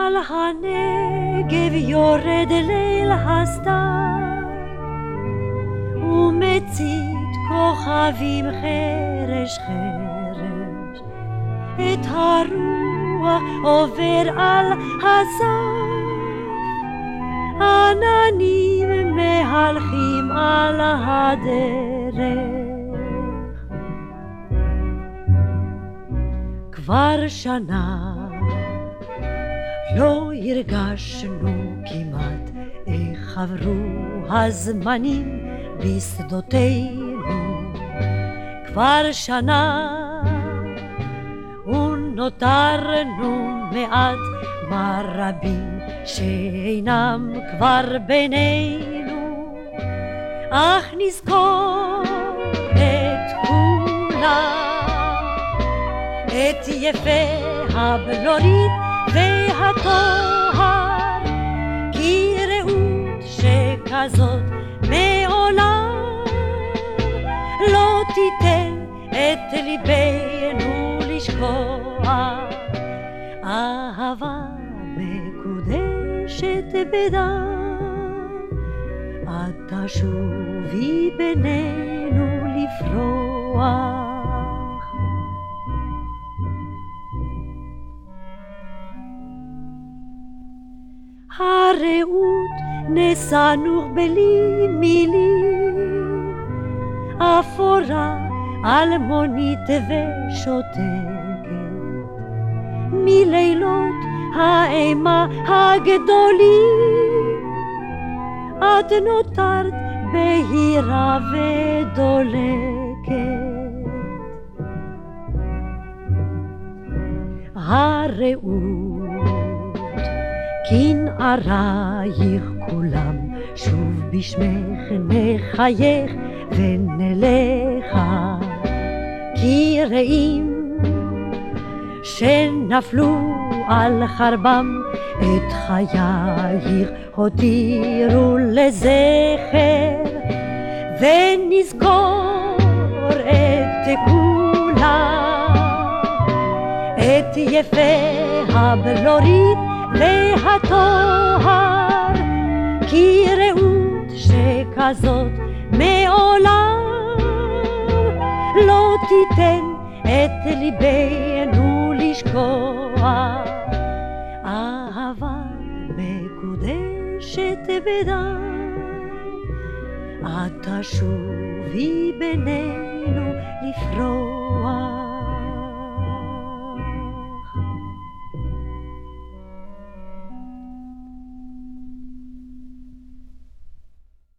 על הנגב יורד ליל הסתיו, ומצית כוכבים חרש חרש, את הרוח עובר על הזף, עננים מהלכים על הדרך. כבר שנה לא הרגשנו כמעט איך עברו הזמנים בשדותינו. כבר שנה ונותרנו מעט מרבים שאינם כבר בינינו, אך נזכור את כולם, את יפה הבלורית והטוהר, כי רעות שכזאת מעולם לא תיתן את ליבנו לשכוח. אהבה מקודשת בדם, את תשובי בינינו לפרוח. הרעות נסענו בלי מילים, אפורה אלמונית ושותקת, מלילות האימה הגדולים את נותרת בהירה ודולקת. הרעות כנערייך כולם, שוב בשמך נחייך ונלכה, כי רעים שנפלו על חרבם את חייך הותירו לזכר, ונזכור את כולם, את יפה הבלורית והטוהר, כי רעות שכזאת מעולם לא תיתן את ליבנו לשכוח. אהבה מקודשת בדם, את תשובי בינינו